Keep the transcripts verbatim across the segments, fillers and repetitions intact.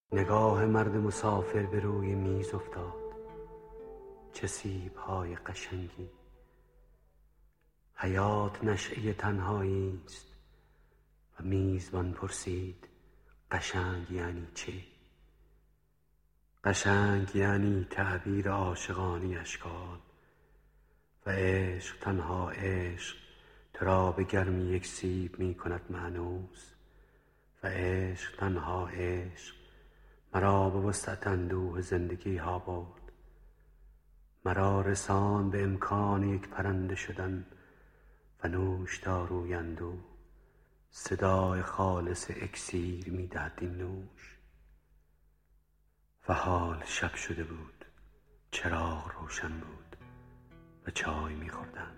نگاه مرد مسافر به روی میز افتاد. چه سیب‌های قشنگی! حیات نشأه تنهایی است. و میزبان پرسید قشنگ یعنی چه؟ قشنگ یعنی تعبیر عاشقانه اشکال. و عشق، تنها عشق، تو را به گرمی یک سیب می کند مانوس. و عشق، تنها عشق، مرا به وسعت اندوه زندگی ها برد. مرا رساند به امکان یک پرنده شدن و نوشداروی اندوه. صدای خالص اکسیر می دهد این نوش. و حال شب شده بود، چراغ روشن بود و چای می خوردند.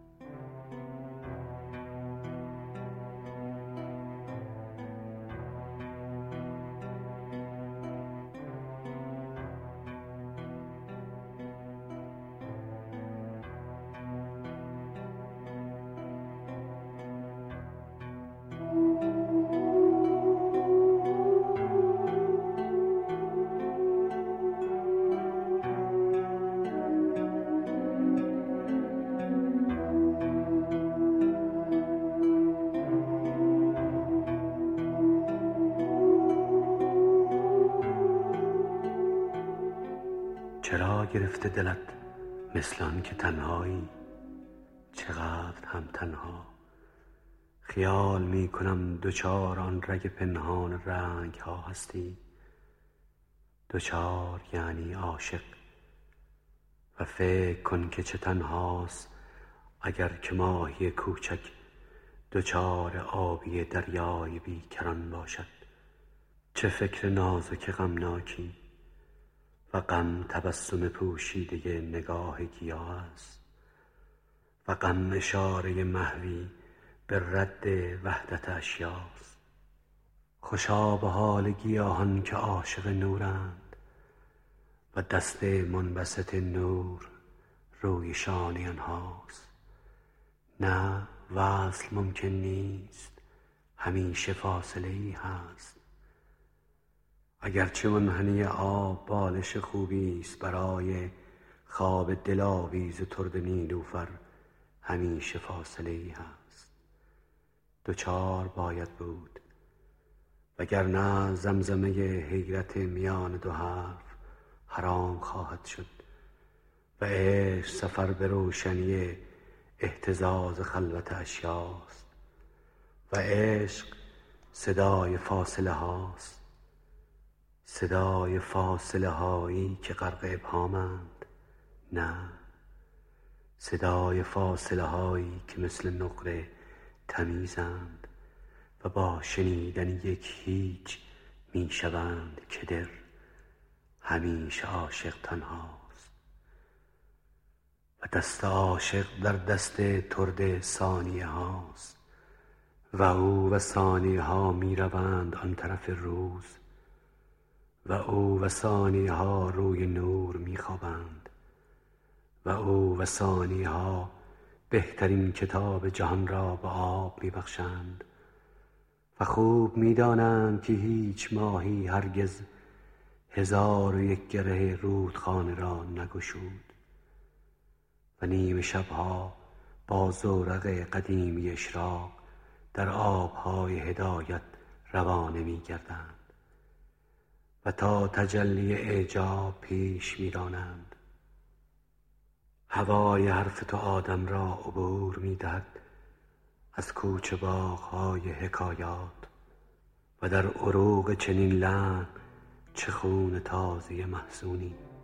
چرا گرفته دلت مثل آن که تنهایی؟ چقدر هم تنها. خیال می کنم دوچار آن رگ پنهان رنگ ها هستی. دوچار یعنی عاشق. و فکر کن که چه تنهاست اگر که ماهی کوچک دوچار آبی دریای بیکران باشد. چه فکر نازک غمناکی! و غم تبسم پوشیده نگاه گیاه است. و غم اشاره محوی به رد وحدت اشیاست. خوشا به حال گیاهان که عاشق نورند و دست منبسط نور روی شانه آنهاست. نه، وصل ممکن نیست، همیشه فاصله ای هست. اگرچه منحنی آب بالش خوبی است برای خواب دلاویز و ترد نیلوفر، همیشه فاصله ای هست. دوچار باید بود، وگرنه زمزمه حیرت میان دو حرف حرام خواهد شد. و عشق سفر به روشنی اهتزاز خلوت اشیاست. و عشق صدای فاصله هاست. صدای فاصله هایی که غرق ابهامند. نه، صدای فاصله هایی که مثل نقره تمیزند و با شنیدن یک هیچ می شوند که در همیشه عاشق تنهاست. و دست عاشق در دست ترد ثانیه هاست. و او و ثانیه ها می روند آن طرف روز. و او و ثانیه ها روی نور می خوابند. و او و ثانیه ها بهترین کتاب جهان را به آب می بخشند. و خوب می دانند که هیچ ماهی هرگز هزار و یک گره رودخانه را نگشود. و نیمه شبها با زورق قدیمی اشراق در آبهای هدایت روانه می گردند و تا تجلی اعجاب پیش می رانند. هوای حرف تو آدم را عبور می دهد از کوچه باغ‌های حکایات. و در عروق چنین لحن چه خون تازه محزونی!